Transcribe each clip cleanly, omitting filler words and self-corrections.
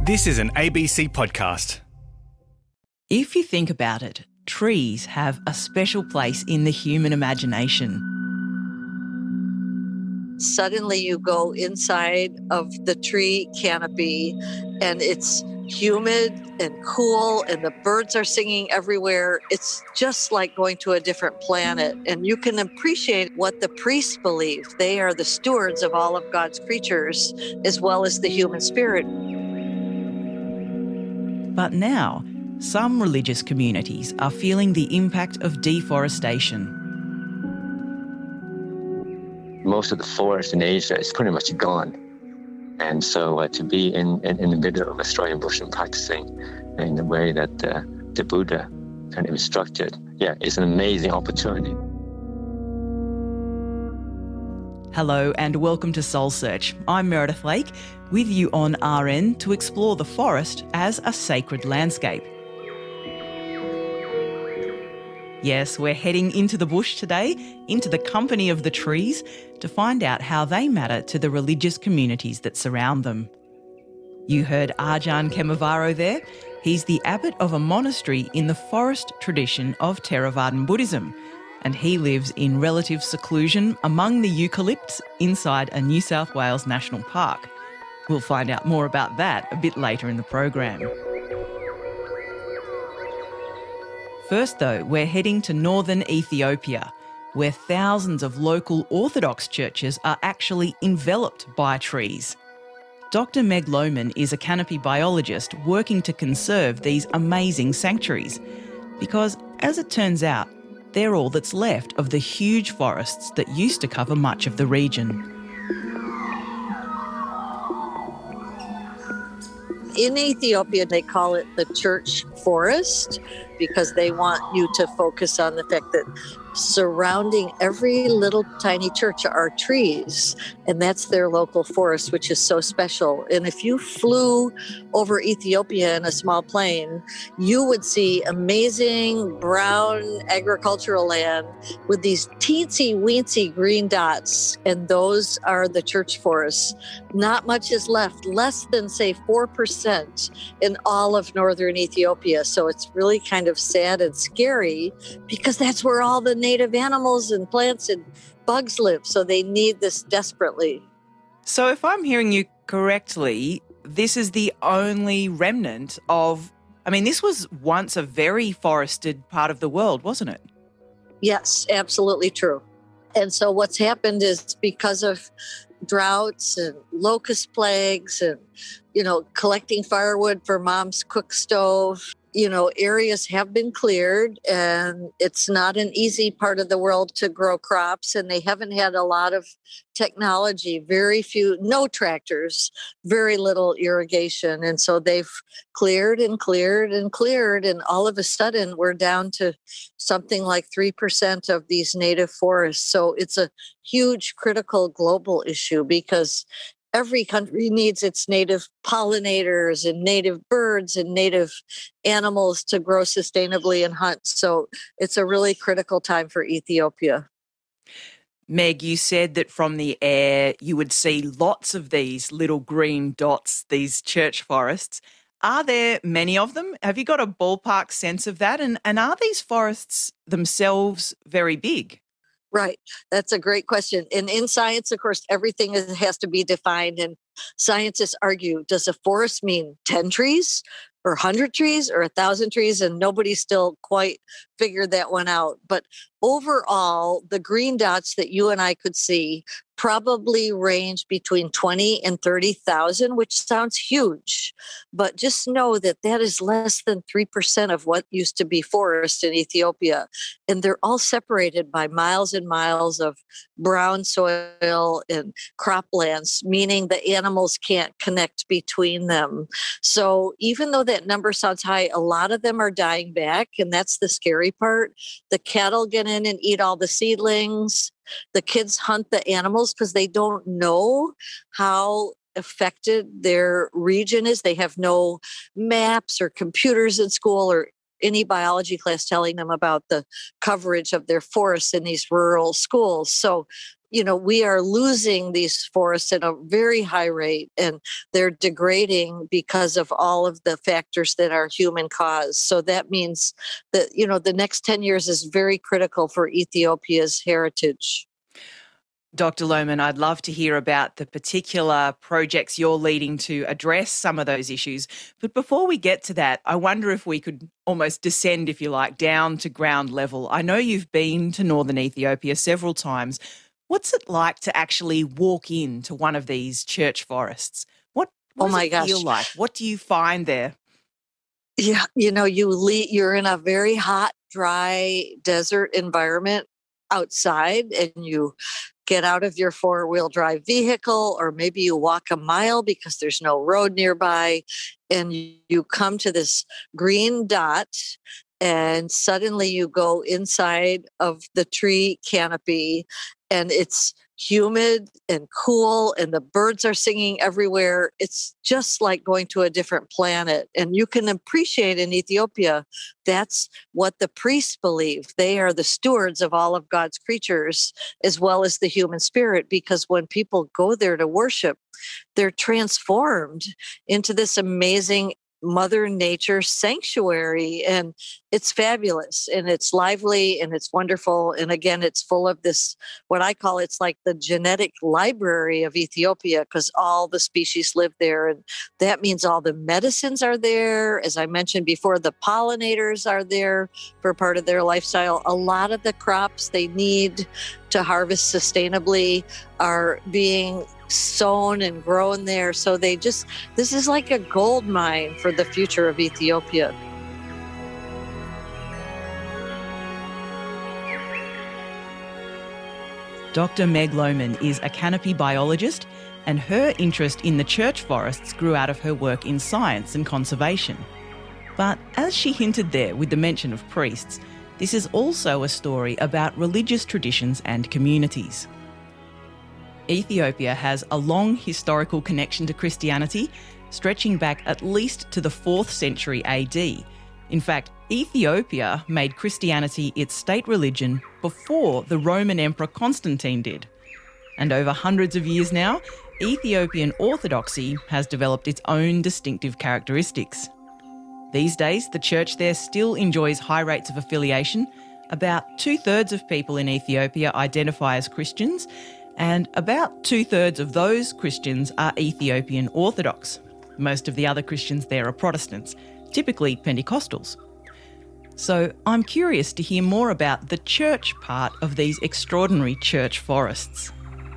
This is an ABC podcast. If you think about it, trees have a special place in the human imagination. Suddenly you go inside of the tree canopy and it's humid and cool and the birds are singing everywhere. It's just like going to a different planet, and you can appreciate what the priests believe. They are the stewards of all of God's creatures as well as the human spirit. But now, some religious communities are feeling the impact of deforestation. Most of the forest in Asia is pretty much gone. And so to be in the middle of Australian bush and practicing in the way that the Buddha kind of instructed, it's an amazing opportunity. Hello and welcome to Soul Search. I'm Meredith Lake, with you on RN to explore the forest as a sacred landscape. Yes, we're heading into the bush today, into the company of the trees, to find out how they matter to the religious communities that surround them. You heard Ajahn Kemavaro there. He's the abbot of a monastery in the forest tradition of Theravadan Buddhism, and he lives in relative seclusion among the eucalypts inside a New South Wales national park. We'll find out more about that a bit later in the program. First though, we're heading to northern Ethiopia, where thousands of local Orthodox churches are actually enveloped by trees. Dr. Meg Lohman is a canopy biologist working to conserve these amazing sanctuaries, because as it turns out, they're all that's left of the huge forests that used to cover much of the region. In Ethiopia, they call it the church forest because they want you to focus on the fact that surrounding every little tiny church are trees, and that's their local forest, which is so special. And if you flew over Ethiopia in a small plane, you would see amazing brown agricultural land with these teensy-weensy green dots, and those are the church forests. Not much is left, less than, say, 4% in all of northern Ethiopia. So it's really kind of sad and scary because that's where all the native animals and plants and bugs live. So they need this desperately. So if I'm hearing you correctly, this is the only remnant of, this was once a very forested part of the world, wasn't it? Yes, absolutely true. And so what's happened is because of droughts and locust plagues and, collecting firewood for mom's cook stove, areas have been cleared, and it's not an easy part of the world to grow crops, and they haven't had a lot of technology, no tractors, very little irrigation. And so they've cleared and cleared and cleared, and all of a sudden we're down to something like 3% of these native forests. So it's a huge critical global issue because every country needs its native pollinators and native birds and native animals to grow sustainably and hunt. So it's a really critical time for Ethiopia. Meg, you said that from the air you would see lots of these little green dots, these church forests. Are there many of them? Have you got a ballpark sense of that? And are these forests themselves very big? Right. That's a great question. And in science, of course, everything has to be defined. And scientists argue, does a forest mean 10 trees or 100 trees or 1,000 trees? And nobody's still quite figured that one out. But overall, the green dots that you and I could see probably range between 20 and 30,000, which sounds huge. But just know that that is less than 3% of what used to be forest in Ethiopia. And they're all separated by miles and miles of brown soil and croplands, meaning the animals can't connect between them. So even though that number sounds high, a lot of them are dying back. And that's the scary part. The cattle get in and eat all the seedlings. The kids hunt the animals because they don't know how affected their region is. They have no maps or computers in school or any biology class telling them about the coverage of their forests in these rural schools. So we are losing these forests at a very high rate, and they're degrading because of all of the factors that are human caused. So that means that, the next 10 years is very critical for Ethiopia's heritage. Dr. Lohman, I'd love to hear about the particular projects you're leading to address some of those issues. But before we get to that, I wonder if we could almost descend, if you like, down to ground level. I know you've been to northern Ethiopia several times. What's it like to actually walk into one of these church forests? What does it feel like? What do you find there? Yeah, you're in a very hot, dry desert environment outside, and you get out of your four-wheel drive vehicle, or maybe you walk a mile because there's no road nearby, and you come to this green dot, and suddenly you go inside of the tree canopy, and it's humid and cool, and the birds are singing everywhere. It's just like going to a different planet. And you can appreciate in Ethiopia, that's what the priests believe. They are the stewards of all of God's creatures, as well as the human spirit, because when people go there to worship, they're transformed into this amazing Mother Nature sanctuary, and it's fabulous, and it's lively, and it's wonderful. And again, it's full of this, what I call, it's like the genetic library of Ethiopia, because all the species live there, and that means all the medicines are there. As I mentioned before, the pollinators are there for part of their lifestyle. A lot of the crops they need to harvest sustainably are being sown and grown there. So this is like a gold mine for the future of Ethiopia. Dr. Meg Lohman is a canopy biologist, and her interest in the church forests grew out of her work in science and conservation. But as she hinted there with the mention of priests, this is also a story about religious traditions and communities. Ethiopia has a long historical connection to Christianity, stretching back at least to the 4th century AD. In fact, Ethiopia made Christianity its state religion before the Roman Emperor Constantine did. And over hundreds of years now, Ethiopian Orthodoxy has developed its own distinctive characteristics. These days, the church there still enjoys high rates of affiliation. About 2/3 of people in Ethiopia identify as Christians, and about 2/3 of those Christians are Ethiopian Orthodox. Most of the other Christians there are Protestants, typically Pentecostals. So I'm curious to hear more about the church part of these extraordinary church forests.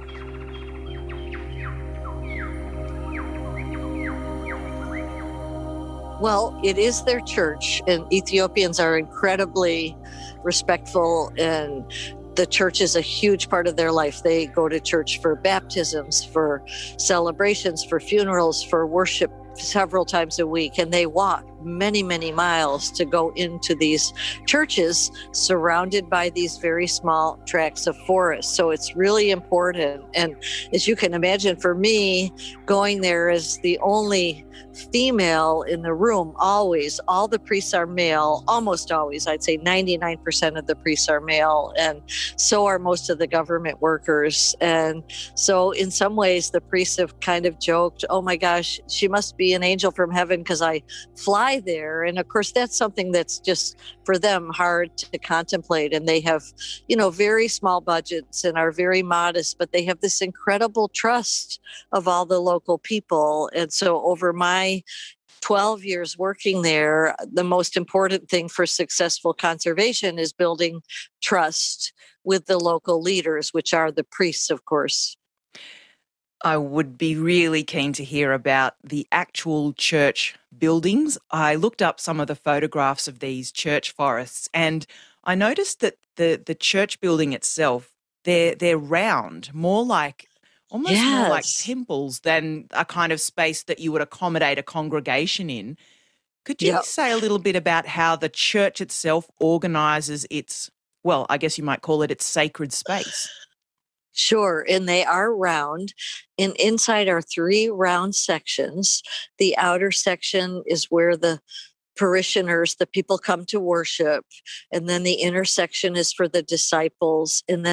Well, it is their church, and Ethiopians are incredibly respectful, and the church is a huge part of their life. They go to church for baptisms, for celebrations, for funerals, for worship several times a week, and they walk many, many miles to go into these churches surrounded by these very small tracts of forest. So it's really important. And as you can imagine, for me, going there as the only female in the room, always, all the priests are male, almost always. I'd say 99% of the priests are male, and so are most of the government workers. And so in some ways, the priests have kind of joked, oh my gosh, she must be an angel from heaven because I fly there. And of course, that's something that's just for them hard to contemplate. And they have, very small budgets and are very modest, but they have this incredible trust of all the local people. And so over my 12 years working there, the most important thing for successful conservation is building trust with the local leaders, which are the priests, of course. I would be really keen to hear about the actual church buildings. I looked up some of the photographs of these church forests, and I noticed that the church building itself, they're round, more like temples than a kind of space that you would accommodate a congregation in. Could you say a little bit about how the church itself organises its, well, I guess you might call it its sacred space? Sure. And they are round. And inside are 3 round sections. The outer section is where the parishioners, the people come to worship. And then the inner section is for the disciples. And then the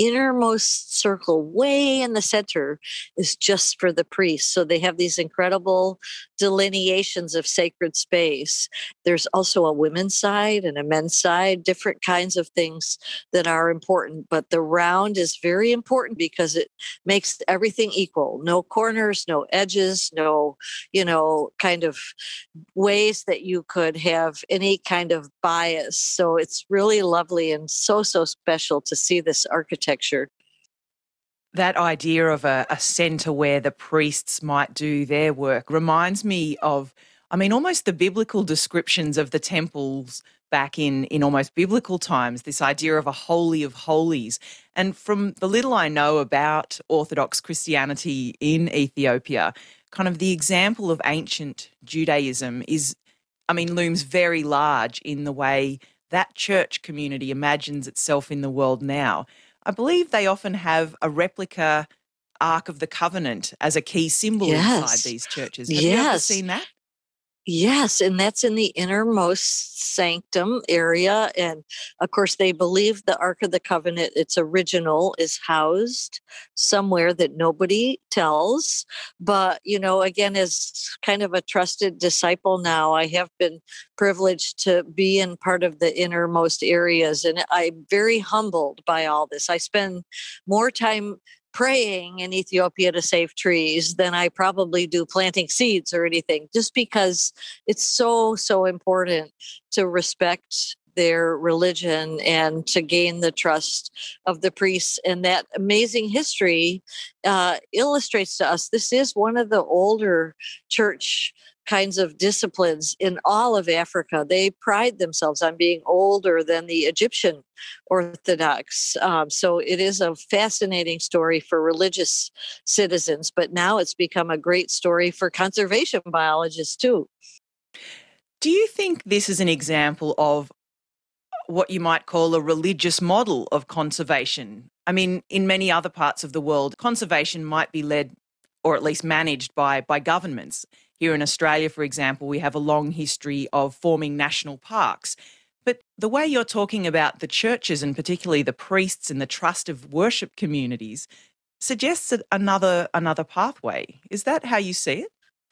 innermost circle way in the center is just for the priests. So they have these incredible delineations of sacred space. There's also a women's side and a men's side, different kinds of things that are important. But the round is very important because it makes everything equal. No corners, no edges, no, kind of ways that you could have any kind of bias. So it's really lovely and so special to see this architecture. That idea of a centre where the priests might do their work reminds me of, almost the biblical descriptions of the temples back in almost biblical times, this idea of a holy of holies. And from the little I know about Orthodox Christianity in Ethiopia, kind of the example of ancient Judaism looms very large in the way that church community imagines itself in the world now. I believe they often have a replica Ark of the Covenant as a key symbol inside these churches. Have you ever seen that? Yes, and that's in the innermost sanctum area. And of course, they believe the Ark of the Covenant, its original, is housed somewhere that nobody tells. But, again, as kind of a trusted disciple now, I have been privileged to be in part of the innermost areas. And I'm very humbled by all this. I spend more time praying in Ethiopia to save trees than I probably do planting seeds or anything, just because it's so important to respect their religion and to gain the trust of the priests. And that amazing history illustrates to us this is one of the older church kinds of disciplines in all of Africa. They pride themselves on being older than the Egyptian Orthodox. So it is a fascinating story for religious citizens, but now it's become a great story for conservation biologists too. Do you think this is an example of what you might call a religious model of conservation? In many other parts of the world, conservation might be led or at least managed by governments. Here in Australia, for example, we have a long history of forming national parks. But the way you're talking about the churches and particularly the priests and the trust of worship communities suggests another pathway. Is that how you see it?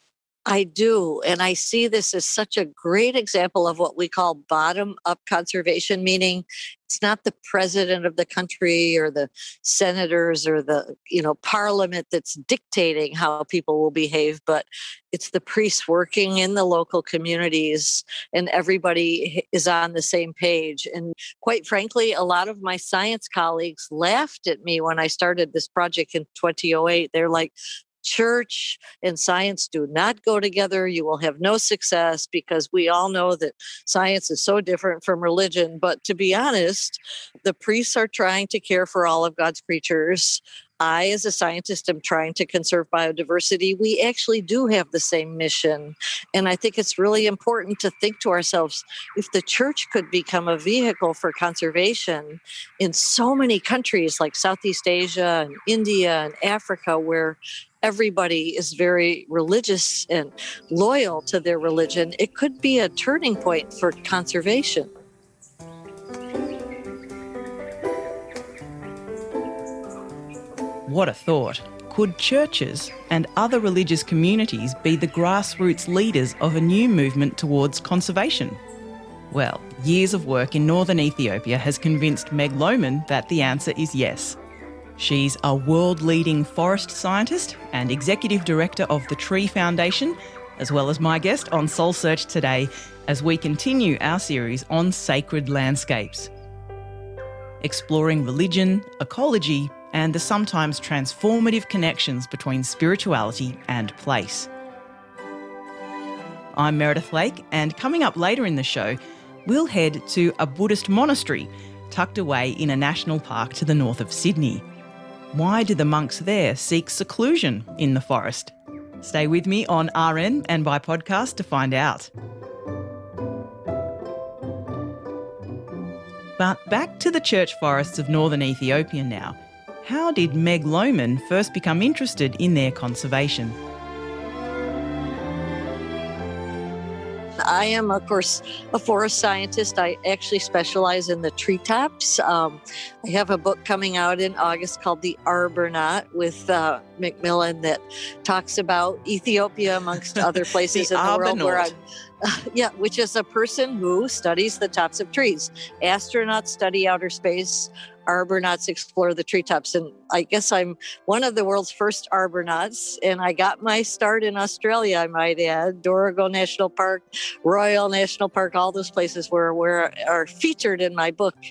I do. And I see this as such a great example of what we call bottom-up conservation, meaning it's not the president of the country or the senators or the, parliament that's dictating how people will behave, but it's the priests working in the local communities and everybody is on the same page. And quite frankly, a lot of my science colleagues laughed at me when I started this project in 2008. They're like, church and science do not go together. You will have no success because we all know that science is so different from religion. But to be honest, the priests are trying to care for all of God's creatures. I, as a scientist, am trying to conserve biodiversity. We actually do have the same mission. And I think it's really important to think to ourselves, if the church could become a vehicle for conservation in so many countries like Southeast Asia and India and Africa, where everybody is very religious and loyal to their religion, it could be a turning point for conservation. What a thought. Could churches and other religious communities be the grassroots leaders of a new movement towards conservation? Well, years of work in northern Ethiopia has convinced Meg Lowman that the answer is yes. She's a world-leading forest scientist and executive director of the Tree Foundation, as well as my guest on Soul Search today as we continue our series on sacred landscapes, exploring religion, ecology, and the sometimes transformative connections between spirituality and place. I'm Meredith Lake, and coming up later in the show, we'll head to a Buddhist monastery tucked away in a national park to the north of Sydney. Why do the monks there seek seclusion in the forest? Stay with me on RN and by podcast to find out. But back to the church forests of northern Ethiopia now. How did Meg Lowman first become interested in their conservation? I am, of course, a forest scientist. I actually specialize in the treetops. I have a book coming out in August called The Arbornaut with Macmillan that talks about Ethiopia, amongst other places in the world where I'm. Which is a person who studies the tops of trees. Astronauts study outer space. Arbonauts explore the treetops. And I guess I'm one of the world's first arbonauts. And I got my start in Australia, I might add. Dorrigo National Park, Royal National Park, all those places where are featured in my book.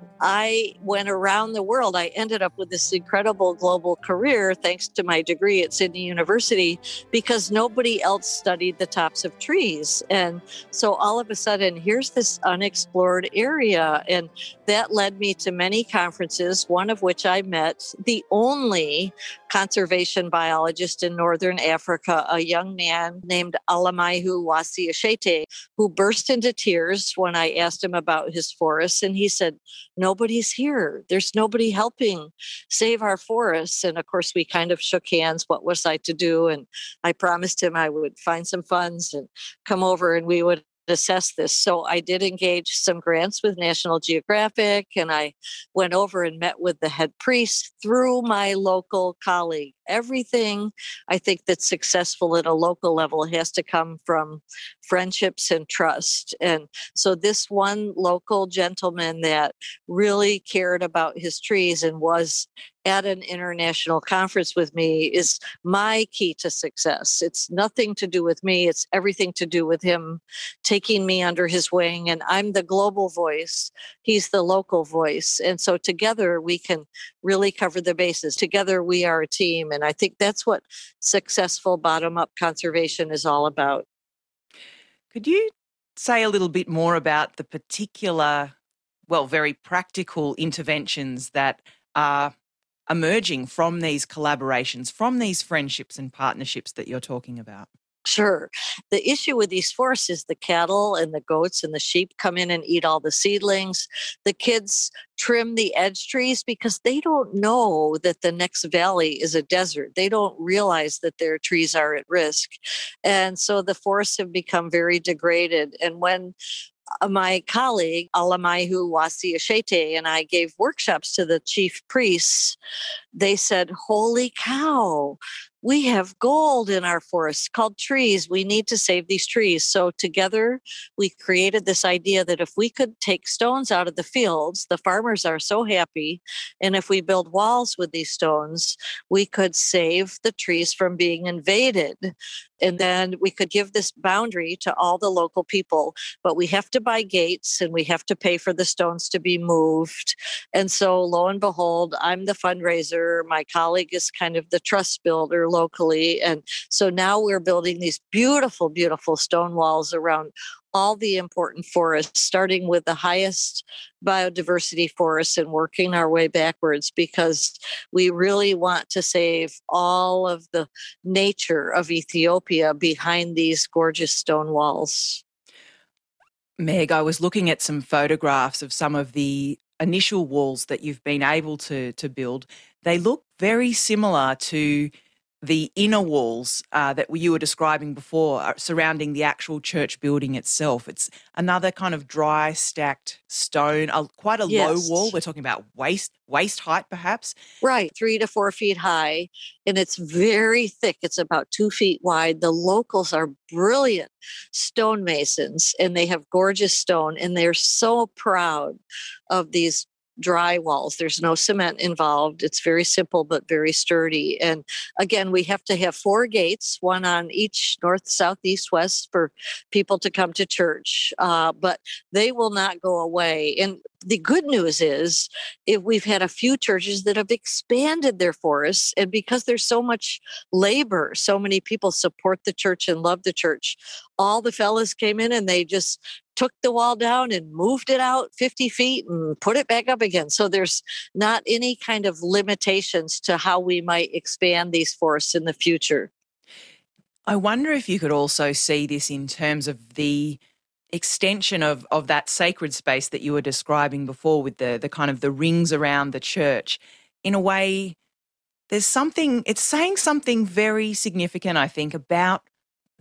I went around the world. I ended up with this incredible global career thanks to my degree at Sydney University because nobody else studied the tops of trees. And so all of a sudden, here's this unexplored area. And that led me to many conferences, one of which I met the only conservation biologist in Northern Africa, a young man named Alamaihu Wasi Ashete, who burst into tears when I asked him about his forests. And he said, nobody's here. There's nobody helping save our forests. And of course, we kind of shook hands. What was I to do? And I promised him I would find some funds and come over and we would assess this. So I did engage some grants with National Geographic, and I went over and met with the head priest through my local colleague. Everything I think that's successful at a local level has to come from friendships and trust. And so this one local gentleman that really cared about his trees and was at an international conference with me is my key to success. It's nothing to do with me. It's everything to do with him taking me under his wing. And I'm the global voice. He's the local voice. And so together we can really cover the bases. Together we are a team. And I think that's what successful bottom-up conservation is all about. Could you say a little bit more about the particular, very practical interventions that are emerging from these collaborations, from these friendships and partnerships that you're talking about? Sure. The issue with these forests is the cattle and the goats and the sheep come in and eat all the seedlings. The kids trim the edge trees because they don't know that the next valley is a desert. They don't realize that their trees are at risk. And so the forests have become very degraded. And when my colleague, Alamaihu Wasi Ashete, and I gave workshops to the chief priests, they said, holy cow, we have gold in our forests called trees. We need to save these trees. So together we created this idea that if we could take stones out of the fields, the farmers are so happy. And if we build walls with these stones, we could save the trees from being invaded. And then we could give this boundary to all the local people, but we have to buy gates and we have to pay for the stones to be moved. And so lo and behold, I'm the fundraiser. My colleague is kind of the trust builder locally. And so now we're building these beautiful, beautiful stone walls around all the important forests, starting with the highest biodiversity forests and working our way backwards because we really want to save all of the nature of Ethiopia behind these gorgeous stone walls. Meg, I was looking at some photographs of some of the initial walls that you've been able to build. They look very similar to the inner walls that you were describing before surrounding the actual church building itself. It's another kind of dry stacked stone, quite a low wall. We're talking about waist height perhaps. Right, 3 to 4 feet high. And it's very thick. It's about 2 feet wide. The locals are brilliant stonemasons and they have gorgeous stone and they're so proud of these dry walls. There's no cement involved. It's very simple, but very sturdy. And again, we have to have 4 gates, one on each north, south, east, west for people to come to church. But they will not go away. And the good news is if we've had a few churches that have expanded their forests, and because there's so much labor, so many people support the church and love the church, all the fellas came in and they just took the wall down and moved it out 50 feet and put it back up again. So there's not any kind of limitations to how we might expand these forests in the future. I wonder if you could also see this in terms of the extension of that sacred space that you were describing before with the kind of the rings around the church. In a way, it's saying something very significant, I think, about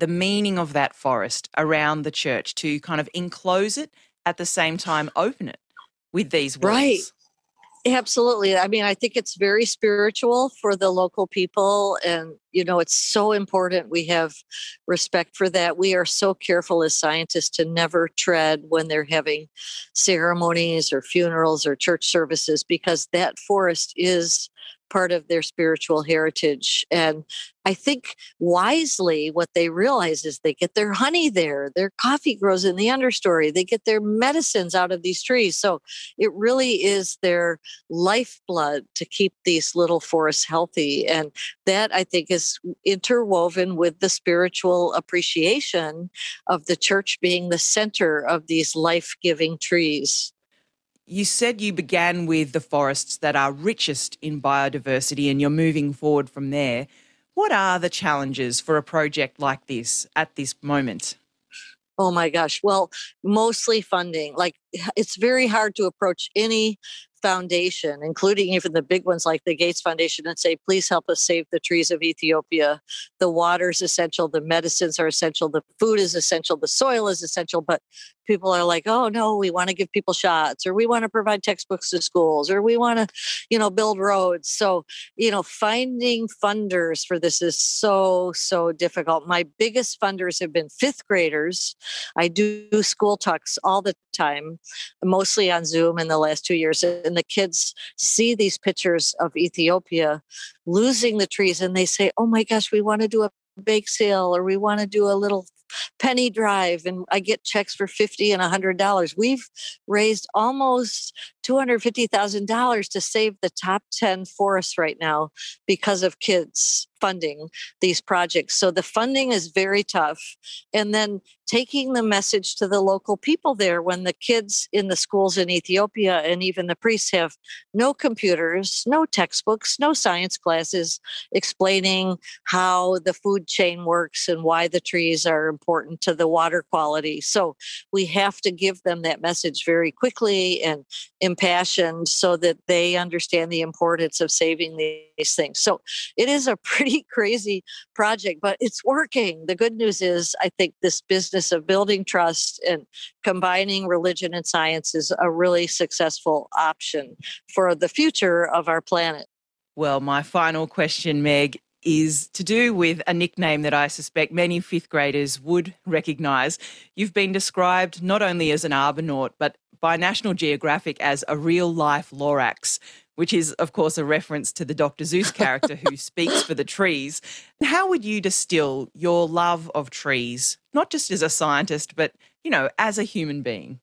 the meaning of that forest around the church to kind of enclose it, at the same time open it with these walls. Right. Absolutely. I mean, I think it's very spiritual for the local people. And, it's so important we have respect for that. We are so careful as scientists to never tread when they're having ceremonies or funerals or church services, because that forest is part of their spiritual heritage. And I think wisely what they realize is they get their honey there, their coffee grows in the understory, they get their medicines out of these trees. So it really is their lifeblood to keep these little forests healthy. And that, I think, is interwoven with the spiritual appreciation of the church being the center of these life-giving trees. You said you began with the forests that are richest in biodiversity and you're moving forward from there. What are the challenges for a project like this at this moment? Oh my gosh. Well, mostly funding. Like, it's very hard to approach any foundation, including even the big ones like the Gates Foundation, and say, please help us save the trees of Ethiopia. The water is essential. The medicines are essential. The food is essential. The soil is essential. But people are like, oh, no, we want to give people shots, or we want to provide textbooks to schools, or we want to, build roads. So, finding funders for this is so, so difficult. My biggest funders have been fifth graders. I do school talks all the time, mostly on Zoom in the last 2 years. And the kids see these pictures of Ethiopia losing the trees and they say, oh my gosh, we want to do a bake sale, or we want to do a little penny drive, and I get checks for $50 and $100. We've raised almost $250,000 to save the top 10 forests right now because of kids funding these projects. So the funding is very tough. And then taking the message to the local people there, when the kids in the schools in Ethiopia and even the priests have no computers, no textbooks, no science classes explaining how the food chain works and why the trees are important to the water quality. So we have to give them that message very quickly and impassioned so that they understand the importance of saving these things. So it is a pretty crazy project, but it's working. The good news is, I think this business of building trust and combining religion and science is a really successful option for the future of our planet. Well, my final question, Meg, is to do with a nickname that I suspect many fifth graders would recognise. You've been described not only as an Arbonaut, but by National Geographic as a real-life Lorax, which is, of course, a reference to the Dr. Seuss character who speaks for the trees. How would you distill your love of trees, not just as a scientist, but, as a human being?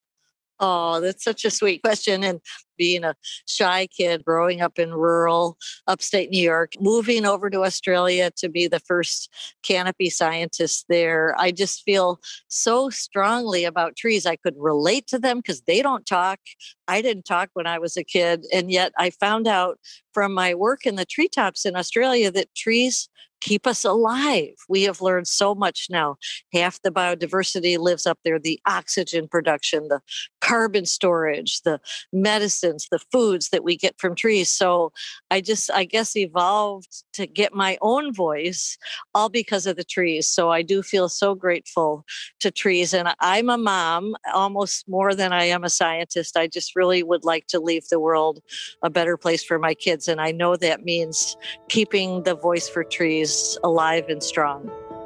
Oh, that's such a sweet question. And being a shy kid growing up in rural upstate New York, moving over to Australia to be the first canopy scientist there, I just feel so strongly about trees. I could relate to them because they don't talk. I didn't talk when I was a kid. And yet I found out from my work in the treetops in Australia that trees keep us alive. We have learned so much now. Half the biodiversity lives up there, the oxygen production, the carbon storage, the medicines, the foods that we get from trees. So I guess evolved to get my own voice all because of the trees. So I do feel so grateful to trees. And I'm a mom almost more than I am a scientist. I just really would like to leave the world a better place for my kids. And I know that means keeping the voice for trees alive and strong.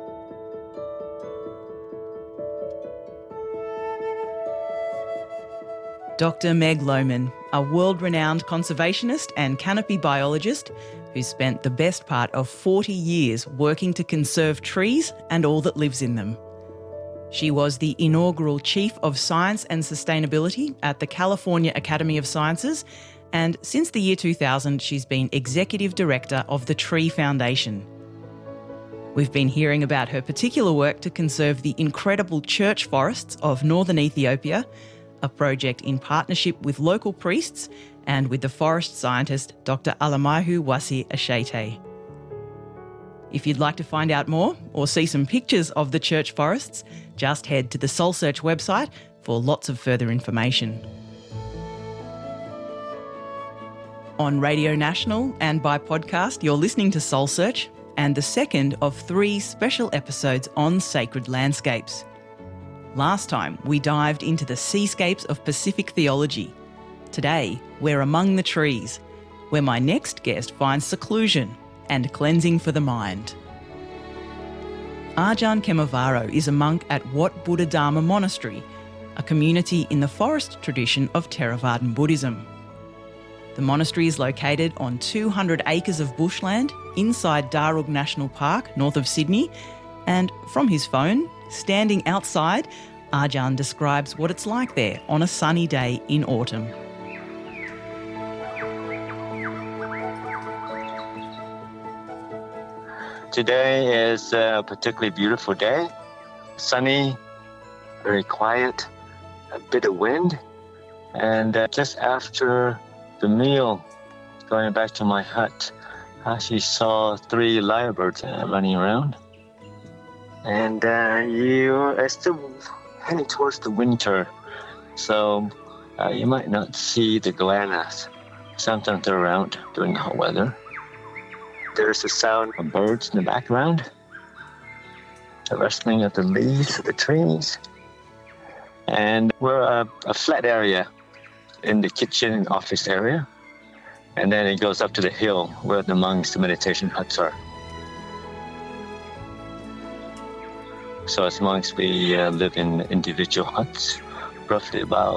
Dr. Meg Lowman, a world-renowned conservationist and canopy biologist who spent the best part of 40 years working to conserve trees and all that lives in them. She was the inaugural Chief of Science and Sustainability at the California Academy of Sciences, and since the year 2000, she's been Executive Director of the Tree Foundation. We've been hearing about her particular work to conserve the incredible church forests of northern Ethiopia, a project in partnership with local priests and with the forest scientist Dr. Alemayehu Wasi Ashete. If you'd like to find out more or see some pictures of the church forests, just head to the Soul Search website for lots of further information. On Radio National and by podcast, you're listening to Soul Search. and the second of 3 special episodes on sacred landscapes. Last time, we dived into the seascapes of Pacific theology. Today, we're among the trees, where my next guest finds seclusion and cleansing for the mind. Ajahn Kemavaro is a monk at Wat Buddhadharma Monastery, a community in the forest tradition of Theravadan Buddhism. The monastery is located on 200 acres of bushland inside Darug National Park, north of Sydney, and from his phone, standing outside, Ajahn describes what it's like there on a sunny day in autumn. Today is a particularly beautiful day. Sunny, very quiet, a bit of wind. And just after the meal, going back to my hut, I actually saw 3 lyrebirds running around. And you're still heading towards the winter, so you might not see the goannas. Sometimes they're around during the hot weather. There's the sound of birds in the background, the rustling of the leaves of the trees. And we're a flat area in the kitchen and office area. And then it goes up to the hill where the monks' the meditation huts are. So as monks, we live in individual huts, roughly about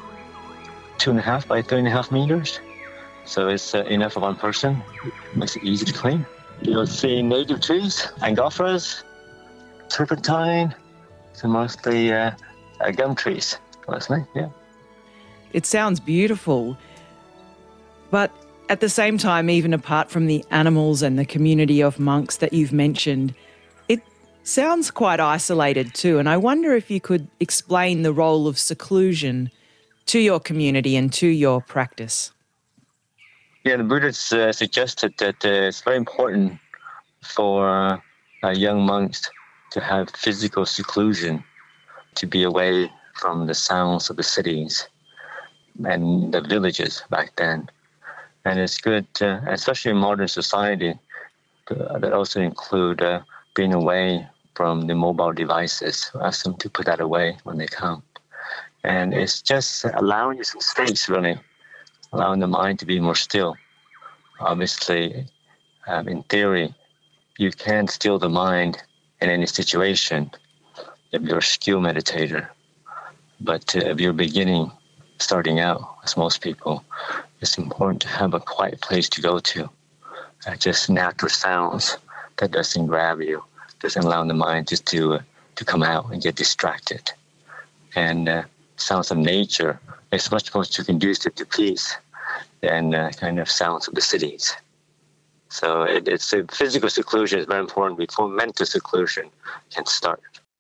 2.5 by 3.5 meters. So it's enough for one person. Makes it easy to clean. You'll see native trees, angophora, turpentine, so mostly gum trees, mostly, yeah. It sounds beautiful, but at the same time, even apart from the animals and the community of monks that you've mentioned, it sounds quite isolated too. And I wonder if you could explain the role of seclusion to your community and to your practice. Yeah, the Buddhists suggested that it's very important for young monks to have physical seclusion, to be away from the sounds of the cities and the villages back then. And it's good, especially in modern society, that also include being away from the mobile devices. Ask them to put that away when they come. And it's just allowing you some space, really, allowing the mind to be more still. Obviously, in theory, you can still the mind in any situation if you're a skilled meditator. But if you're starting out, as most people, it's important to have a quiet place to go to. Just natural sounds that doesn't grab you, doesn't allow the mind just to come out and get distracted. And sounds of nature is much more conducive to peace than kind of sounds of the cities. So it's physical seclusion is very important before mental seclusion can start.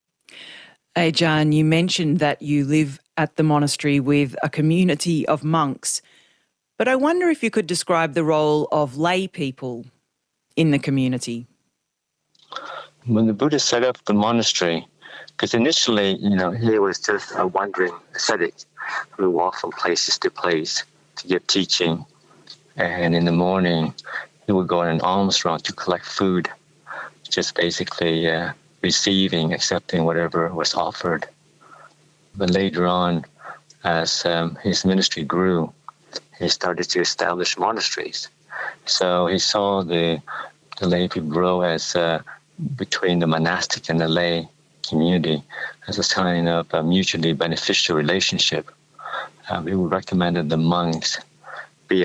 Ajahn, you mentioned that you live at the monastery with a community of monks, but I wonder if you could describe the role of lay people in the community. When the Buddha set up the monastery, because initially, he was just a wandering ascetic who walked from places to place to give teaching. And in the morning, he would go on an alms round to collect food, just basically receiving, accepting whatever was offered. But later on, as his ministry grew, he started to establish monasteries. So he saw the lay people grow as between the monastic and the lay community as a sign of a mutually beneficial relationship. We would recommend that the monks be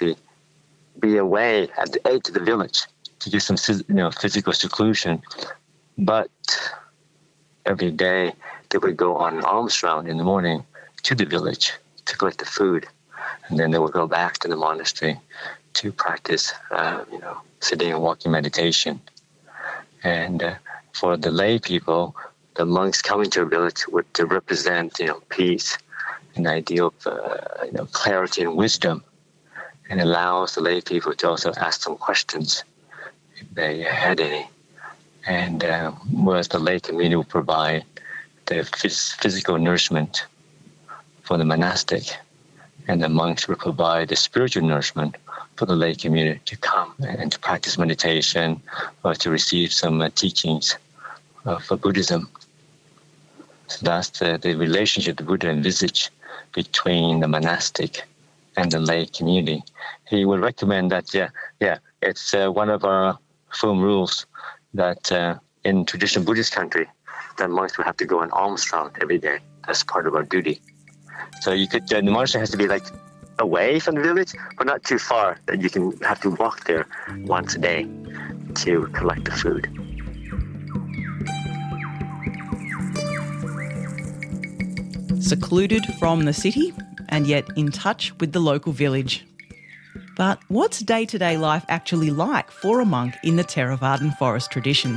away at the edge of the village to do some physical seclusion, but every day they would go on an alms round in the morning to the village to collect the food, and then they would go back to the monastery to practice sitting and walking meditation. And for the lay people, the monks coming to a village would to represent peace, an idea of clarity and wisdom, and allows the lay people to also ask some questions if they had any. And whereas the lay community will provide the physical nourishment for the monastic, and the monks will provide the spiritual nourishment for the lay community to come and to practice meditation or to receive some teachings for Buddhism. So that's the relationship the Buddha envisaged between the monastic and the lay community. He would recommend that, it's one of our firm rules that in traditional Buddhist country, that monks will have to go on alms round every day. That's part of our duty. So you could, the monastery has to be like away from the village, but not too far that you can have to walk there once a day to collect the food. Secluded from the city and yet in touch with the local village. But what's day-to-day life actually like for a monk in the Theravada forest tradition?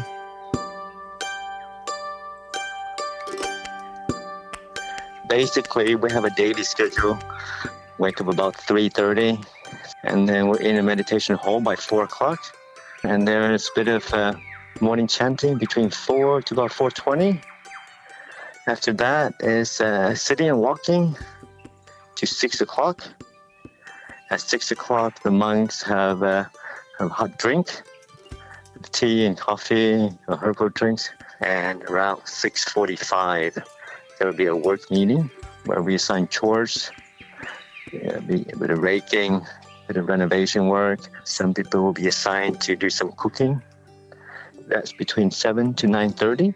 Basically, we have a daily schedule. Wake up about 3:30, and then we're in a meditation hall by 4 o'clock. And there's a bit of morning chanting between 4 to about 4:20. After that is sitting and walking to 6 o'clock. At 6 o'clock, the monks have a hot drink, tea and coffee, or herbal drinks. And around 6:45, there will be a work meeting where we assign chores, a bit of raking, a bit of renovation work. Some people will be assigned to do some cooking. That's between 7 to 9:30.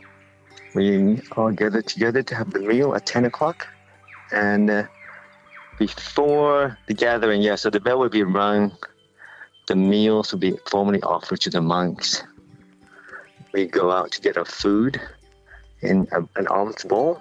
We all gather together to have the meal at 10 o'clock. And before the gathering, so the bell will be rung. The meals will be formally offered to the monks. We go out to get our food in an alms bowl.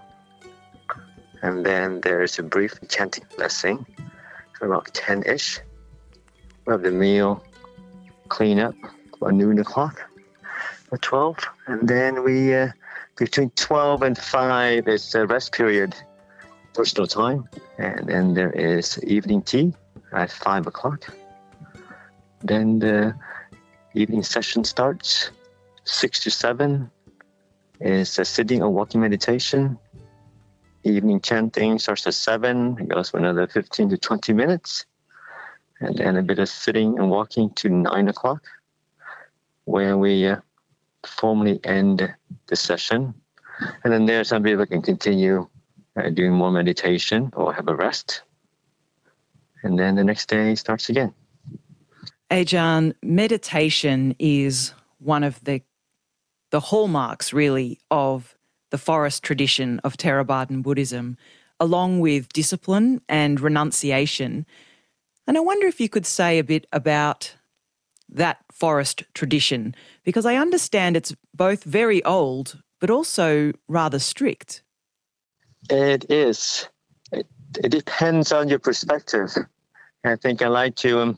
And then there's a brief chanting blessing around 10-ish. We have the meal, clean up about noon o'clock or 12. And then we, between 12 and 5 is a rest period, personal time. And then there is evening tea at 5 o'clock. Then the evening session starts, 6 to 7 is a sitting or walking meditation. Evening chanting starts at 7, it goes for another 15 to 20 minutes. And then a bit of sitting and walking to 9 o'clock, where we formally end the session. And then there some people can continue doing more meditation or have a rest. And then the next day starts again. Ajahn, meditation is one of the hallmarks, really, of the forest tradition of Theravada Buddhism, along with discipline and renunciation. And I wonder if you could say a bit about that forest tradition, because I understand it's both very old but also rather strict. It is. It depends on your perspective. I think I like to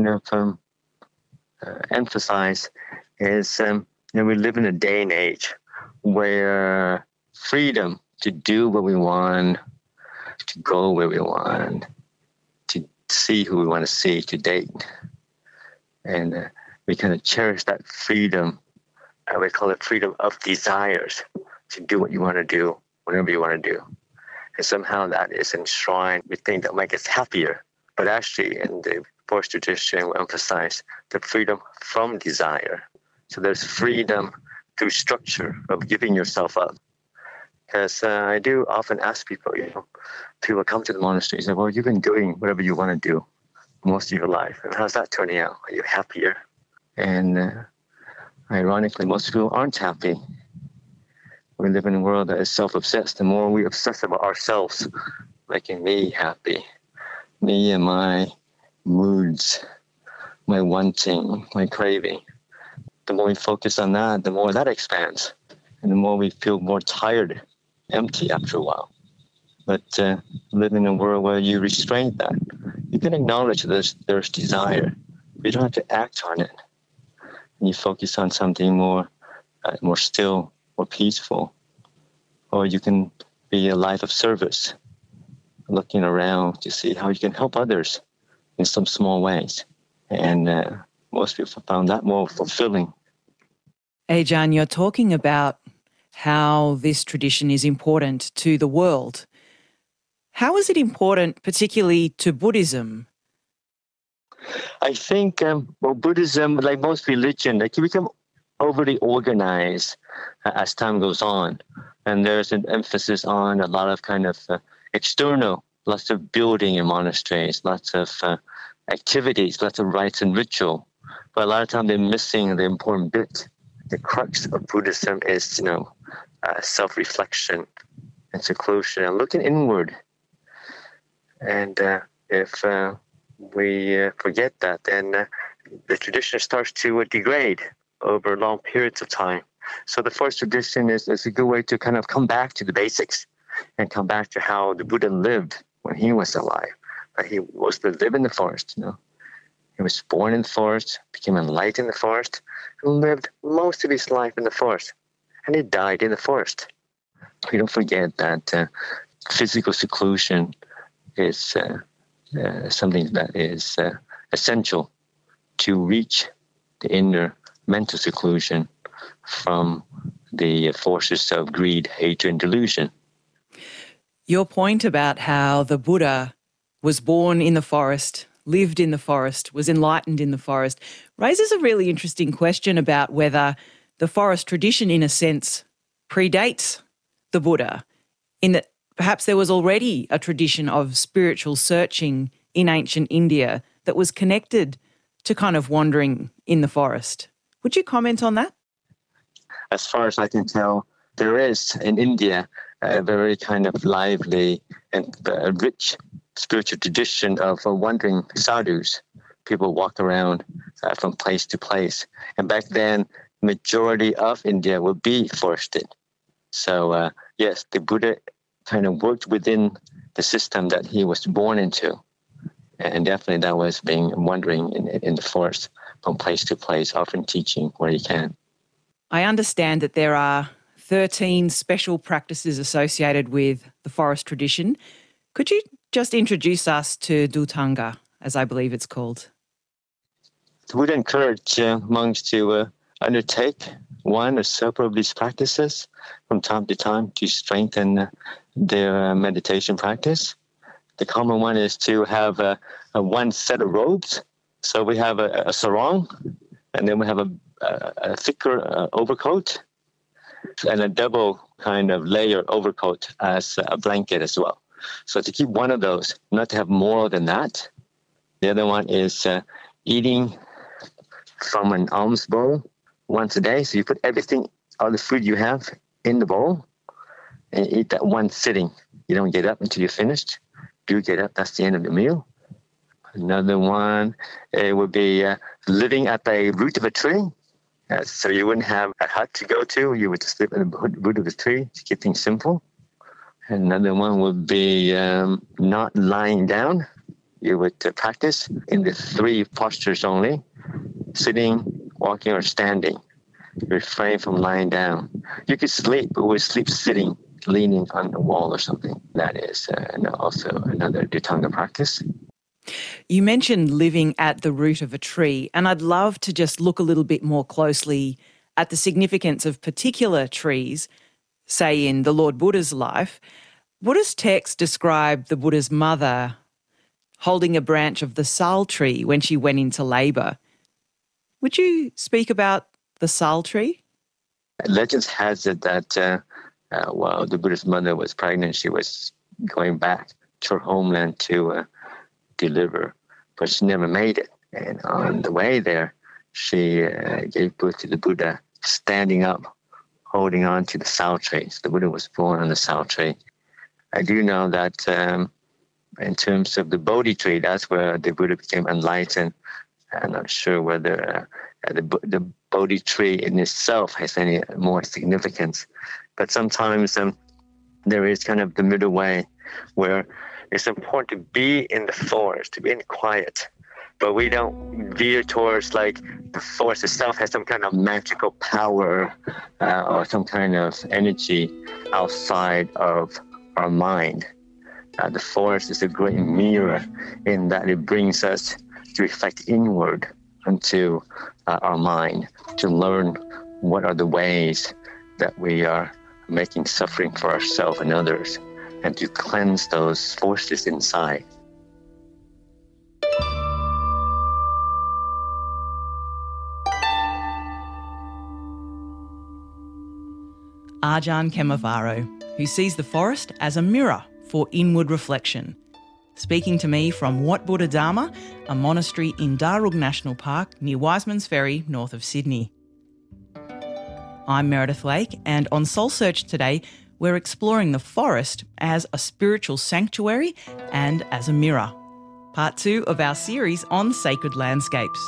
emphasize is we live in a day and age where freedom to do what we want, to go where we want, to see who we want to see, to date. And we kind of cherish that freedom. We call it freedom of desires, to do what you want to do, whatever you want to do. And somehow that is enshrined. We think that makes us happier. But actually, in the forest tradition, we emphasize the freedom from desire. So there's freedom through structure of giving yourself up. Because I do often ask people, people come to the monastery and say, well, you've been doing whatever you want to do most of your life. And how's that turning out? Are you happier? And ironically, most people aren't happy. We live in a world that is self-obsessed. The more we obsess about ourselves, making me happy, me and my moods, my wanting, my craving, the more we focus on that, the more that expands. And the more we feel more tired, empty after a while. But live in a world where you restrain that. You can acknowledge there's desire. You don't have to act on it. And you focus on something more still, more peaceful. Or you can be a life of service, looking around to see how you can help others in some small ways. And most people found that more fulfilling. Ajahn, you're talking about how this tradition is important to the world. How is it important particularly to Buddhism? I think, Buddhism, like most religion, like you become overly organized as time goes on. And there's an emphasis on a lot of kind of external, lots of building in monasteries, lots of activities, lots of rites and ritual. But a lot of time they're missing the important bit. The crux of Buddhism is, self-reflection and seclusion and looking inward. And if we forget that, then the tradition starts to degrade over long periods of time. So the forest tradition is a good way to kind of come back to the basics and come back to how the Buddha lived when he was alive. He was to live in the forest, He was born in the forest, became enlightened in the forest, and lived most of his life in the forest. And he died in the forest. We don't forget that physical seclusion is something that is essential to reach the inner mental seclusion from the forces of greed, hatred, and delusion. Your point about how the Buddha was born in the forest, lived in the forest, was enlightened in the forest, raises a really interesting question about whether the forest tradition, in a sense, predates the Buddha, in that perhaps there was already a tradition of spiritual searching in ancient India that was connected to kind of wandering in the forest. Would you comment on that? As far as I can tell, there is in India a very kind of lively and rich spiritual tradition of wandering sadhus. People walk around from place to place. And back then, majority of India would be forested. So yes, the Buddha kind of worked within the system that he was born into. And definitely that was being wandering in the forest from place to place, often teaching where he can. I understand that there are 13 special practices associated with the forest tradition. Could you just introduce us to Dhutanga, as I believe it's called? The Buddha encouraged monks to undertake one or several of these practices from time to time to strengthen their meditation practice. The common one is to have one set of robes. So we have a sarong, and then we have a thicker overcoat, and a double kind of layer overcoat as a blanket as well. So to keep one of those, not to have more than that. The other one is eating from an alms bowl once a day. So you put everything, all the food you have in the bowl, and eat that one sitting. You don't get up until you're finished. You get up, that's the end of the meal. Another one, it would be living at the root of a tree. So you wouldn't have a hut to go to. You would just live at the root of a tree to keep things simple. Another one would be not lying down. You would practice in the 3 postures only: sitting, walking, or standing. Refrain from lying down. You could sleep, but we sleep sitting, leaning on the wall or something. That is also another Dhutanga practice. You mentioned living at the root of a tree, and I'd love to just look a little bit more closely at the significance of particular trees, say in the Lord Buddha's life. Buddhist texts describe the Buddha's mother holding a branch of the sal tree when she went into labour. Would you speak about the sal tree? Legends has it that while the Buddha's mother was pregnant, she was going back to her homeland to deliver, but she never made it. And on the way there, she gave birth to the Buddha standing up, holding on to the sal tree. So the Buddha was born on the sal tree. I do know that in terms of the Bodhi tree, that's where the Buddha became enlightened. I'm not sure whether the Bodhi tree in itself has any more significance. But sometimes there is kind of the middle way where it's important to be in the forest, to be in quiet. But we don't veer towards like the forest itself has some kind of magical power or some kind of energy outside of our mind. The forest is a great mirror in that it brings us to reflect inward into our mind, to learn what are the ways that we are making suffering for ourselves and others, and to cleanse those forces inside. Ajahn Kemavaro, who sees the forest as a mirror for inward reflection. Speaking to me from Wat Buddha Dharma, a monastery in Darug National Park near Wiseman's Ferry, north of Sydney. I'm Meredith Lake, and on Soul Search today, we're exploring the forest as a spiritual sanctuary and as a mirror. Part 2 of our series on sacred landscapes.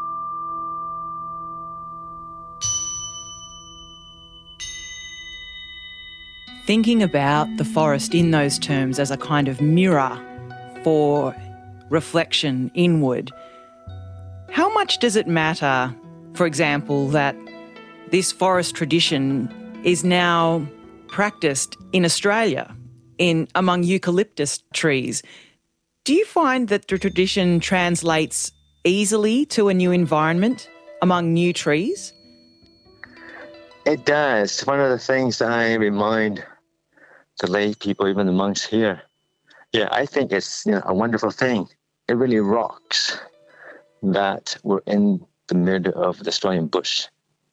Thinking about the forest in those terms as a kind of mirror for reflection inward, how much does it matter, for example, that this forest tradition is now practiced in Australia among eucalyptus trees? Do you find that the tradition translates easily to a new environment among new trees? It does. One of the things I remind the lay people, even the monks here, I think it's a wonderful thing. It really rocks that we're in the middle of the Australian bush,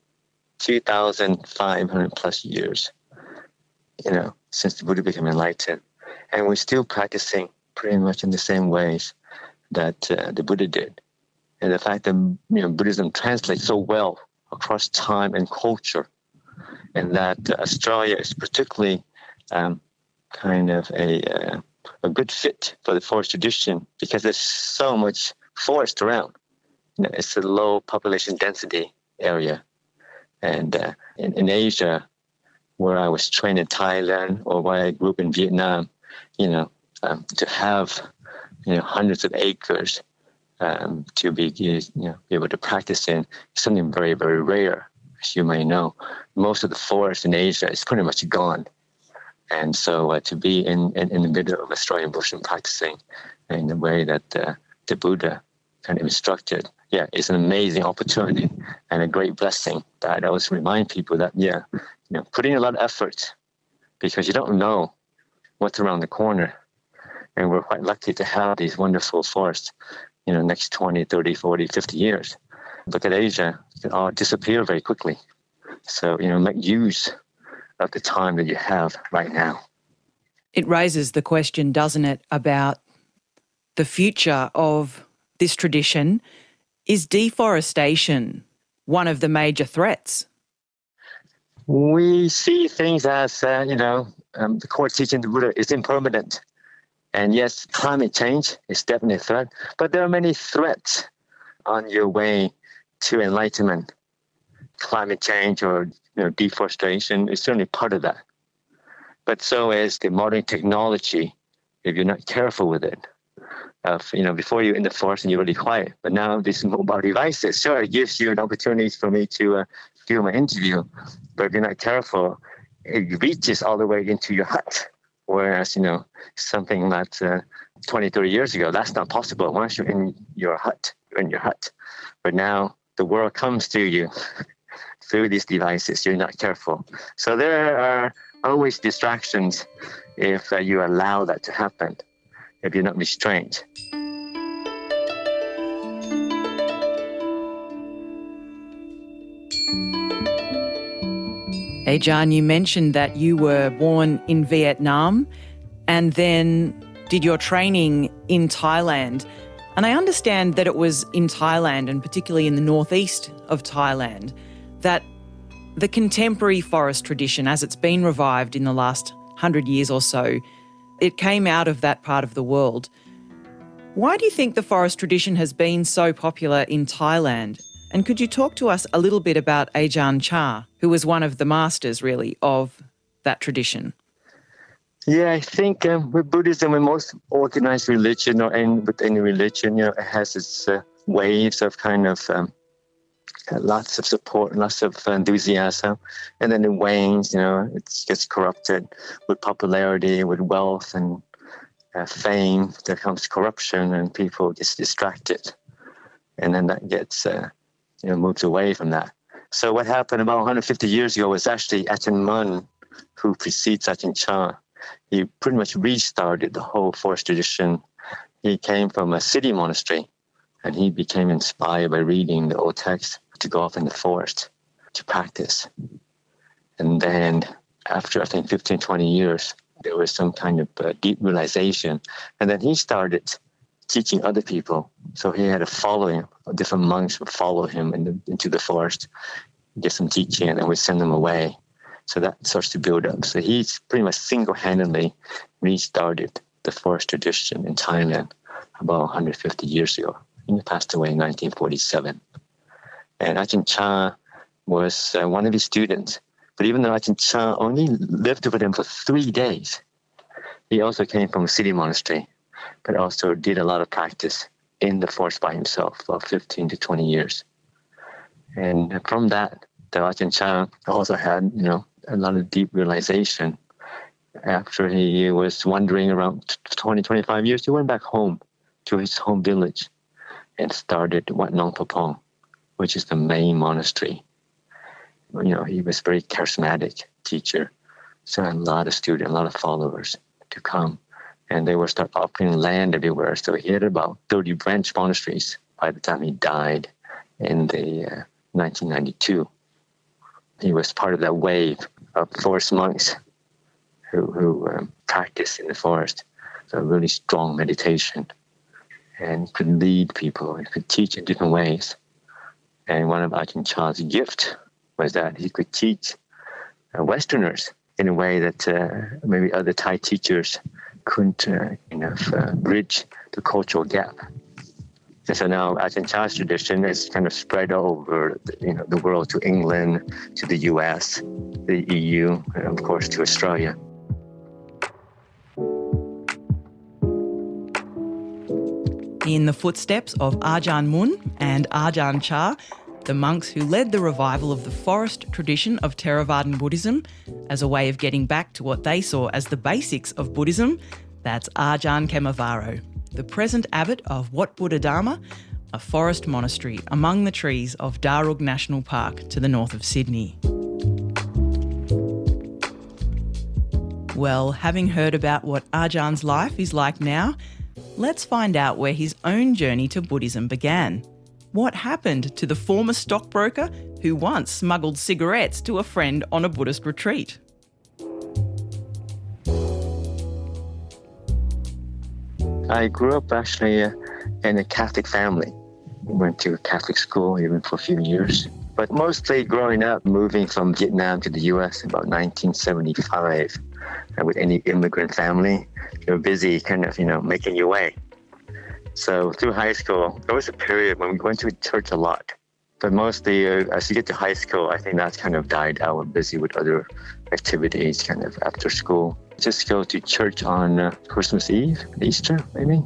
2,500 plus years, since the Buddha became enlightened. And we're still practicing pretty much in the same ways that the Buddha did. And the fact that Buddhism translates so well across time and culture, and that Australia is particularly kind of a good fit for the forest tradition because there's so much forest around. It's a low population density area. And in Asia, where I was trained in Thailand or where I grew up in Vietnam, to have hundreds of acres to be able to practice in is something very, very rare, as you may know. Most of the forest in Asia is pretty much gone. And so to be in the middle of Australian bush and practicing in the way that the Buddha kind of instructed, it's an amazing opportunity and a great blessing that I always remind people that, put in a lot of effort because you don't know what's around the corner. And we're quite lucky to have these wonderful forests, next 20, 30, 40, 50 years. Look at Asia, it can all disappear very quickly. So, make use of the time that you have right now. It raises the question, doesn't it, about the future of this tradition. Is deforestation one of the major threats? We see things as, the core teaching of the Buddha is impermanent. And yes, climate change is definitely a threat, but there are many threats on your way to enlightenment. Climate change or deforestation is certainly part of that. But so is the modern technology, if you're not careful with it. Before you're in the forest and you're really quiet. But now these mobile devices, sure, it gives you an opportunity for me to do my interview. But if you're not careful, it reaches all the way into your hut. Whereas, something that 20, 30 years ago, that's not possible. Once you're in your hut, you're in your hut. But now the world comes to you through these devices. You're not careful. So there are always distractions if you allow that to happen, if you're not restrained. Ajahn, you mentioned that you were born in Vietnam and then did your training in Thailand. And I understand that it was in Thailand, and particularly in the northeast of Thailand, that the contemporary forest tradition, as it's been revived in the last 100 years or so, it came out of that part of the world. Why do you think the forest tradition has been so popular in Thailand? And could you talk to us a little bit about Ajahn Chah, who was one of the masters, really, of that tradition? Yeah, I think with Buddhism, with most organized religion or with any religion, it has its waves of kind of lots of support, lots of enthusiasm, and then it wanes. It gets corrupted with popularity, with wealth and fame. There comes corruption, and people get distracted, and then that gets moves away from that. So what happened about 150 years ago was actually Ajahn Mun, who precedes Ajahn Chah. He pretty much restarted the whole forest tradition. He came from a city monastery, and he became inspired by reading the old text to go off in the forest to practice. And then after, I think, 15, 20 years, there was some kind of deep realization. And then he started teaching other people. So he had a following. Different monks would follow him into the forest, get some teaching, and then would send them away. So that starts to build up. So he's pretty much single-handedly restarted the forest tradition in Thailand about 150 years ago. He passed away in 1947. And Ajahn Chah was one of his students. But even though Ajahn Chah only lived with him for 3 days, he also came from a city monastery, but also did a lot of practice in the forest by himself for 15 to 20 years. And from that, the Ajahn Chah also had, a lot of deep realization. After he was wandering around 20, 25 years, he went back home to his home village and started Wat Nong Papong, which is the main monastery. He was a very charismatic teacher, so a lot of students, a lot of followers to come, and they would start offering land everywhere. So he had about 30 branch monasteries by the time he died in the 1992. He was part of that wave of forest monks who practiced in the forest, so really strong meditation, and could lead people, and could teach in different ways. And one of Ajahn Chah's gift was that he could teach Westerners in a way that maybe other Thai teachers couldn't bridge the cultural gap. And so now Ajahn Chah's tradition is kind of spread over the world, to England, to the US, the EU, and of course to Australia. In the footsteps of Ajahn Mun and Ajahn Chah, the monks who led the revival of the forest tradition of Theravadan Buddhism as a way of getting back to what they saw as the basics of Buddhism, that's Ajahn Kemavaro, the present abbot of Wat Buddhadharma, a forest monastery among the trees of Darug National Park to the north of Sydney. Well, having heard about what Ajahn's life is like now, let's find out where his own journey to Buddhism began. What happened to the former stockbroker who once smuggled cigarettes to a friend on a Buddhist retreat? I grew up actually in a Catholic family. Went to Catholic school even for a few years. But mostly growing up, moving from Vietnam to the US about 1975. And with any immigrant family, you're busy kind of, making your way. So through high school, there was a period when we went to church a lot. But mostly as you get to high school, I think that's kind of died out. We're busy with other activities kind of after school. Just go to church on Christmas Eve, Easter maybe.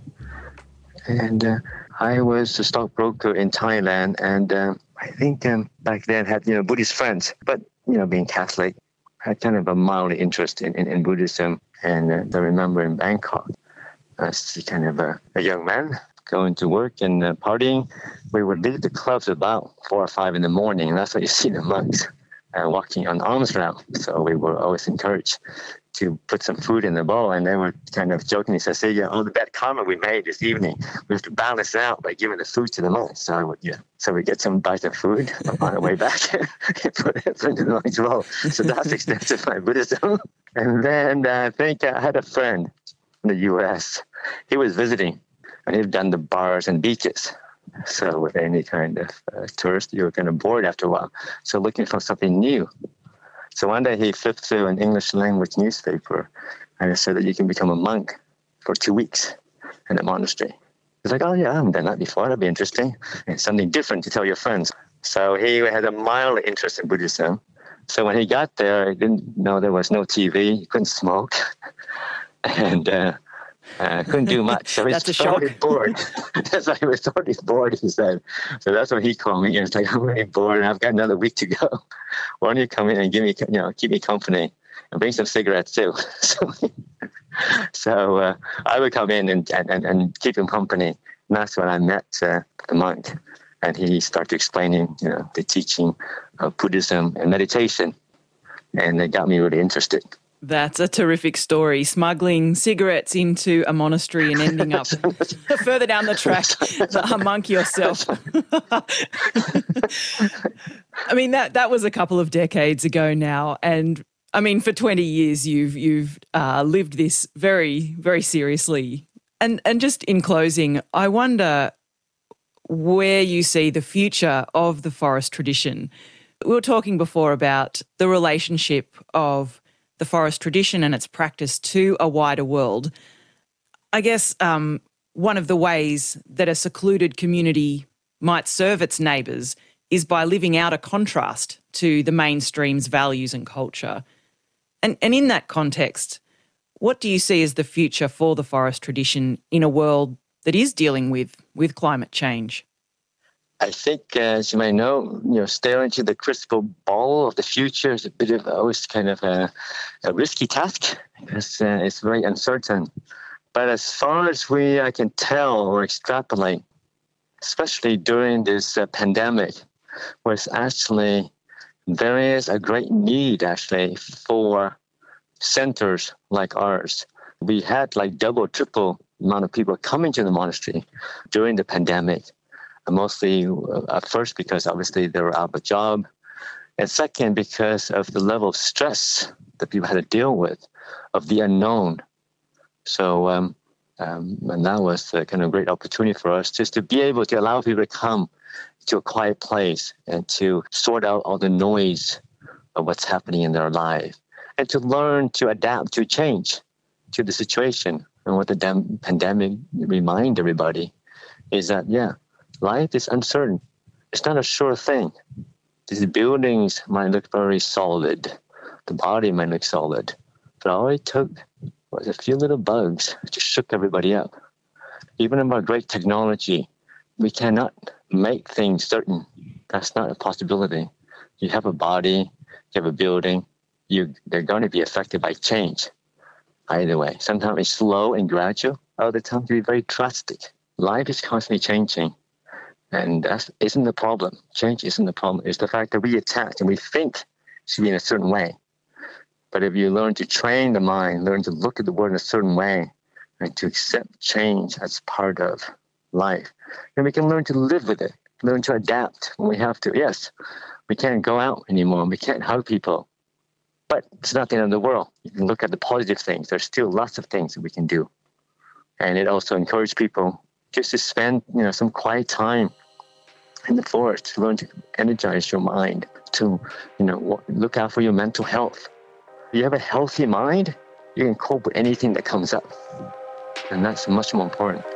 And I was a stockbroker in Thailand, and I think back then had Buddhist friends. But being Catholic, had kind of a mild interest in Buddhism. And I remember in Bangkok, as kind of a young man going to work and partying, we would leave the clubs about 4 or 5 in the morning. And that's where you see the monks walking on alms round. So we were always encouraged to put some food in the bowl, and they were kind of jokingly say, all the bad karma we made this evening, we have to balance it out by giving the food to the monks. So we get some bites of food on the way back and put it into the monk's bowl. So that's the extent of my Buddhism. And then I think I had a friend in the US. He was visiting, and he'd done the bars and beaches. So with any kind of tourist, you were kind of bored after a while. So looking for something new. So one day he flipped through an English language newspaper, and it said that you can become a monk for 2 weeks in a monastery. He's like, oh yeah, I haven't done that before. That'd be interesting. And something different to tell your friends. So he had a mild interest in Buddhism. So when he got there, he didn't know there was no TV. He couldn't smoke. And couldn't do much. So he's totally bored. That's why he was totally bored, he said. So that's what he called me. It's like, I'm really bored and I've got another week to go. Why don't you come in and keep me company and bring some cigarettes too. So I would come in and keep him company. And that's when I met the monk. And he started explaining, the teaching of Buddhism and meditation. And it got me really interested. That's a terrific story. Smuggling cigarettes into a monastery and ending up further down the track, a monk yourself. I mean, that was a couple of decades ago now. And I mean, for 20 years, you've lived this very, very seriously. And just in closing, I wonder where you see the future of the forest tradition. We were talking before about the relationship of the forest tradition and its practice to a wider world. I guess one of the ways that a secluded community might serve its neighbours is by living out a contrast to the mainstream's values and culture. And in that context, what do you see as the future for the forest tradition in a world that is dealing with climate change? I think, as you may know, staring into the crystal ball of the future is a bit of always kind of a risky task because it's very uncertain. But as far as I can tell or extrapolate, especially during this pandemic, where there is a great need actually for centers like ours. We had like double, triple amount of people coming to the monastery during the pandemic. Mostly at first because obviously they were out of a job. And second, because of the level of stress that people had to deal with, of the unknown. So, and that was a kind of great opportunity for us just to be able to allow people to come to a quiet place and to sort out all the noise of what's happening in their life and to learn to adapt, to change to the situation. And what the pandemic remind everybody is that, life is uncertain. It's not a sure thing. These buildings might look very solid. The body might look solid. But all it took was a few little bugs to shook everybody up. Even about great technology, we cannot make things certain. That's not a possibility. You have a body, you have a building, they're going to be affected by change. Either way. Sometimes it's slow and gradual. Other times it can be very drastic. Life is constantly changing. And that isn't the problem. Change isn't the problem. It's the fact that we attach and we think it should be in a certain way. But if you learn to train the mind, learn to look at the world in a certain way, and to accept change as part of life, then we can learn to live with it, learn to adapt when we have to. Yes, we can't go out anymore. We can't hug people. But it's not the end of the world. You can look at the positive things. There's still lots of things that we can do. And it also encourages people just to spend, some quiet time in the forest, to learn to energize your mind, to, look out for your mental health. If you have a healthy mind, you can cope with anything that comes up. And that's much more important.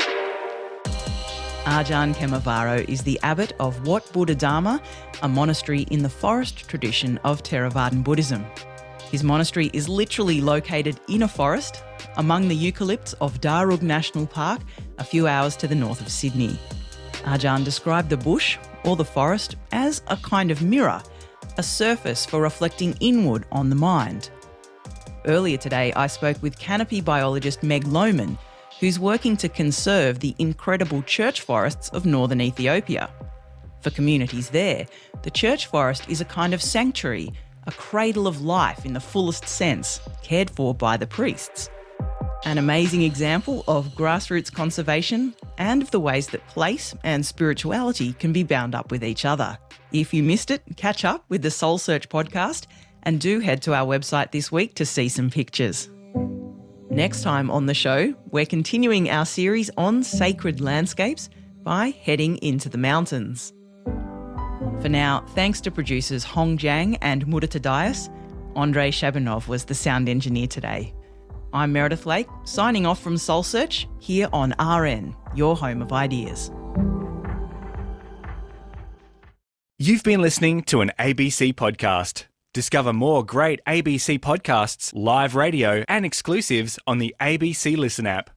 Ajahn Kemavaro is the abbot of Wat Buddha Dharma, a monastery in the forest tradition of Theravadan Buddhism. His monastery is literally located in a forest among the eucalypts of Darug National Park, a few hours to the north of Sydney. Ajahn described the bush, or the forest, as a kind of mirror, a surface for reflecting inward on the mind. Earlier today, I spoke with canopy biologist Meg Lohman, who's working to conserve the incredible church forests of northern Ethiopia. For communities there, the church forest is a kind of sanctuary, a cradle of life in the fullest sense, cared for by the priests. An amazing example of grassroots conservation and of the ways that place and spirituality can be bound up with each other. If you missed it, catch up with the Soul Search podcast and do head to our website this week to see some pictures. Next time on the show, we're continuing our series on sacred landscapes by heading into the mountains. For now, thanks to producers Hong Jiang and Mudita Dias. Andrei Shabanov was the sound engineer today. I'm Meredith Lake, signing off from Soul Search, here on RN, your home of ideas. You've been listening to an ABC podcast. Discover more great ABC podcasts, live radio, and exclusives on the ABC Listen app.